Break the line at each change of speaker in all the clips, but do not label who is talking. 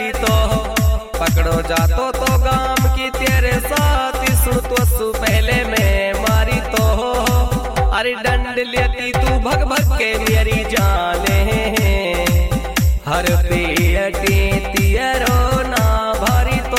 करी तो पकड़ो जातो तो गाम की तेरे साथ सु तो सु पहले में मारी तो अरे डंड लेती तू भग भग के मेरी जाने हर पेटी तियरो ना भारी तो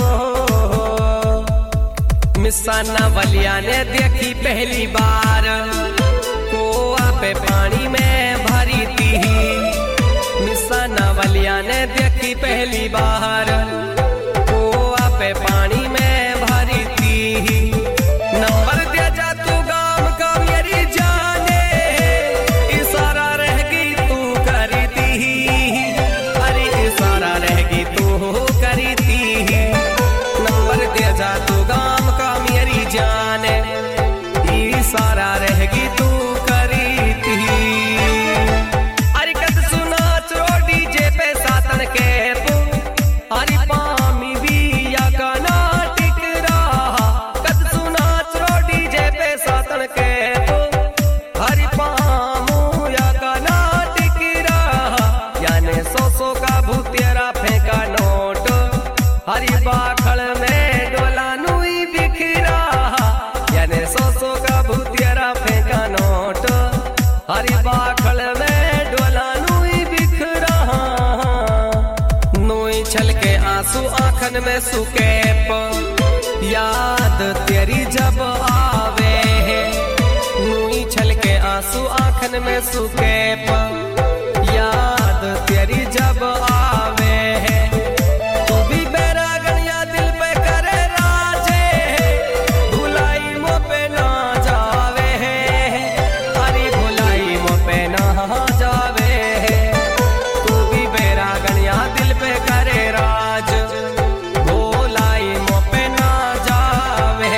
मिसाना बलिया ने देखी पहली बार कुआ पे पानी में भरी थी मिसाना बलिया ने देखी पहली बार कुआ पे पानी में भरी थी नंबर दे जा तू गाम का मेरी जाने इशारा रहेगी तू करी थी अरे इशारा रहेगी तू करी थी नंबर दे जा तू गाम का मेरी जाने इशारा रहेगी तू करी थी अरे कद सुना चो डीजे पे सातन के अरे पामी भी या गाना टिक रहा कद सुना चो डीजे पे सातन के हरि पामू या गाना टिक रहा याने सौ का भूतेरा फेंका नोट हरि बाखड़ में डोला नुई बिखरा याने सौ का भूतेरा फेंका नोट हरि बाखड़ में डोला नुई बिखरा नुई छल के आंसू आंखन में सुके याद तेरी जब आवे नुई छल के आंसू आंखन में सुके याद तेरी जब आवे तू भी बैरागनिया दिल पे करे राजे भुलाई मो पे ना जावे अरे भुलाई मो पे ना जावे तू भी बैरागनिया दिल पे करे राज भुलाई मो पे ना जावे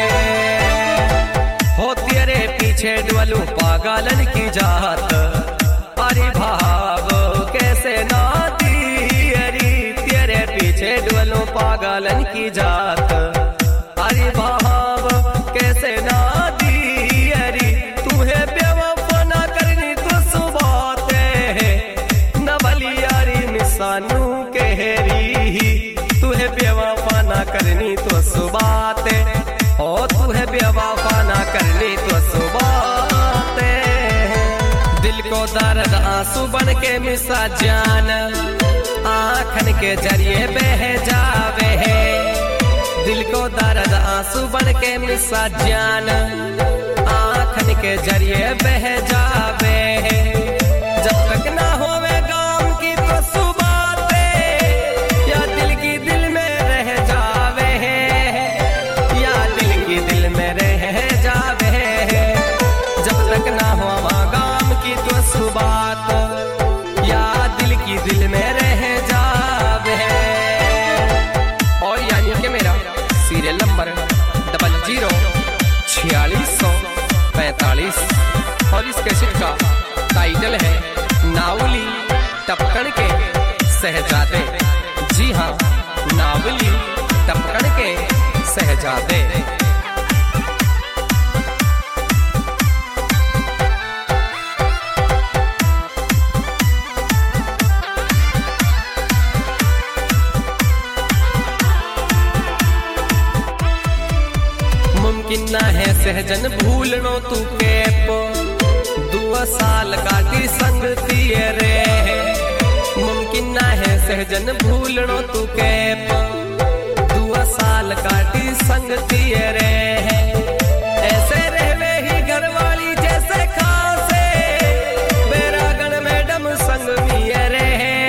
हो तेरे पीछे डोलू पागलन की जात अरे भाव कैसे ना तेरी तेरे पीछे डोलू पागलन की जात अरे भाव कैसे ना तेरी तुम्हें बेवफा ना करनी तो सुबाते न बलियारी मिसानू कहरी तुम्हें बेवफा ना करनी तो सुबाते ओ तुम्हें बेवफा ना करनी तो सुबाते दिल को दर्द आंसू बन के मिसा जान आँखन के जरिए बह जावे दिल को दर्द आंसू बन के मिसा जान आँखन के जरिए बह जावे जब तक ना होवे गाम की तो सुबाते या दिल की दिल में रह जावे या दिल की दिल में रह जावे जब तक ना होवा गाम की तो सुबात या दिल की दिल में रह जावे और यानी कि मेरा सीरियल नंबर 004645 और इस कैसेट का टाइटल है नावली टपकन के सहजादे जी हाँ नावली टपकन के सहजादे मुमकिन ना है सहजन भूलनो तू के 2 साल काटी संग तेरे मुमकिन ना है सहजन भूलनो तू के 2 साल काटी संग तेरे ऐसे रहवे ही घरवाली जैसे खासे बैरागन मैडम संग मियरे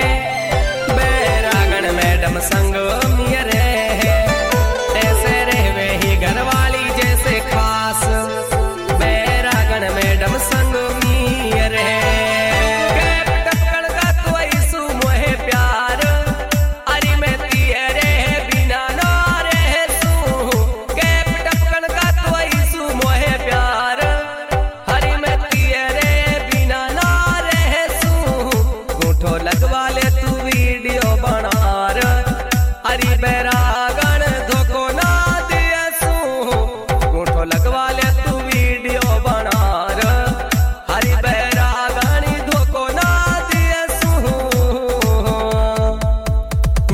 बैरागन मैडम संग मियरे ऐसे रहवे ही घरवाली जैसे खास बैरागन मैडम संग मियरे टपकन का तो ऐसू मोहे प्यार अरे मैं तेरे बिना ना रह सू टपकन का तो ऐसू मोहे प्यार अरे मैं तेरे बिना ना रह सू गोठो लगवा ले तू वीडियो बनार अरे बैरागन धोको ना दिया सू गोठो लगवा ले तू वीडियो बनार हरी बैरागनी धोको ना दिया सू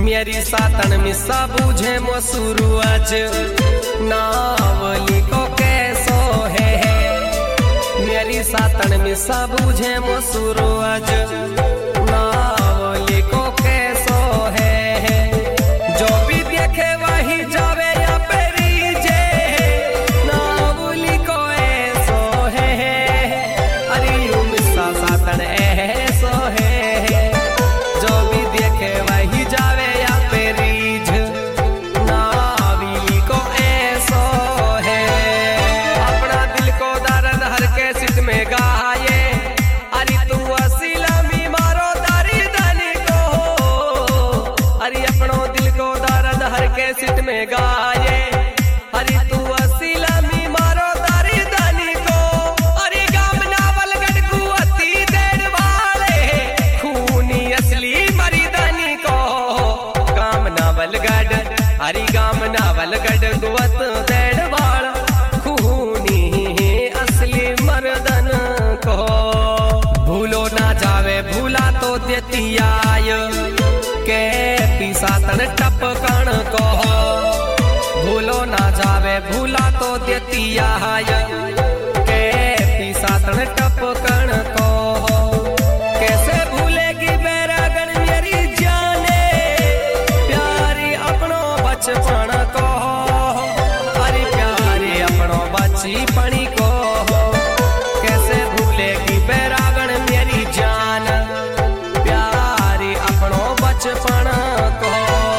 मेरी सातन मिसा बूझे मसूरू आज नावली को कैसो है मेरी सातन मिसा बूझे मसूरू आज नावली को कैसो है जो भी देखे वही जावे या पेरीजे नावली को ऐसो है अरे मिसा सातन ऐसो है जो भी देखे वही जावे या पेरीज नावली को ऐसो है अपना दिल को दर्द हर के सिट में गाये अरे तू असीलामी मारो दारी दानी को अरे अपनो दिल को दर्द हर के सिट में गाये अरे तू असीलामी मारो दारी दानी को अरे गाम नावल गढ़ कुअती देड़ वाले खूनी असली मरीदानी को गाम नावल गढ़ हरी गाम नावल गढ़ कुअत देड़ वाला खूनी असली मर्दन को भूलो ना जावे भूला तो देती आय के पिसातन टपकन को भूलो ना जावे भूला तो देती आय के पिसातन टपकन को कैसे भूलेगी बैरागन मेरी जाने प्यारी अपनो बचपन को अरे प्यारी अपनो बचपन को कैसे भूलेगी बैरागन मेरी जान प्यारी अपनो बचपन को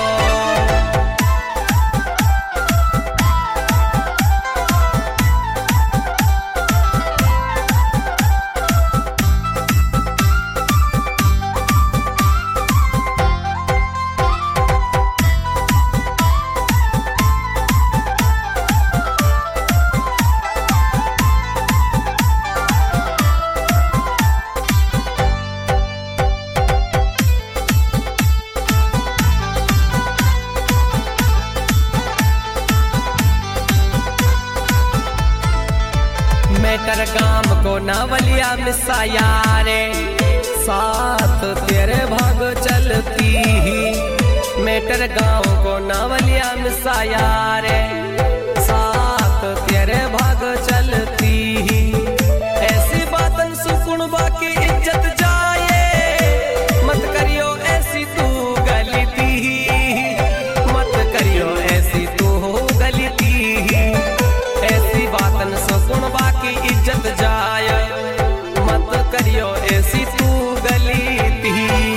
मेटर गाम को नावलिया मिसा यारे साथ तेरे भाग चलती मेटर गांव को नावलिया मिसा यारे साथ तेरे भाग चलती ऐसी बातन सुकुन बाकी इज्जत जाए मत करियो ऐसी तू गलती मत करियो ऐसी तू गलती ऐसी बातन सुकुन बाकी इज्जत जाय मत करियो ऐसी तू गलती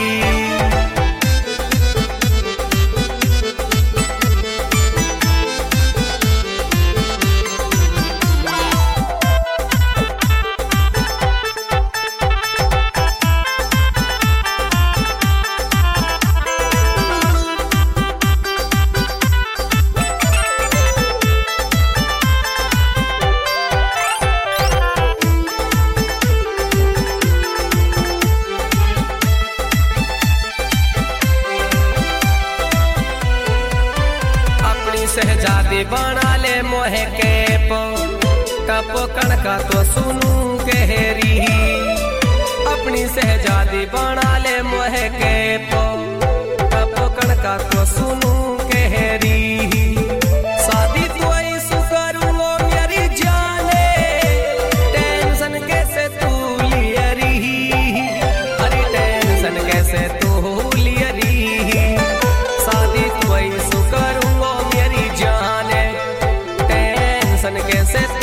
शहजादी बना ले मोहे केप टप कणका तो सुनू कहरी अपनी शहजादी बना ले मोहे केप टप कणका तो सुनू कहरी शादी तो ऐसु करूंगो मेरी जाने टेंशन कैसे तू लियरी अरे टेंशन कैसे तू लियरी शादी तो ऐसु करूंगो कैसे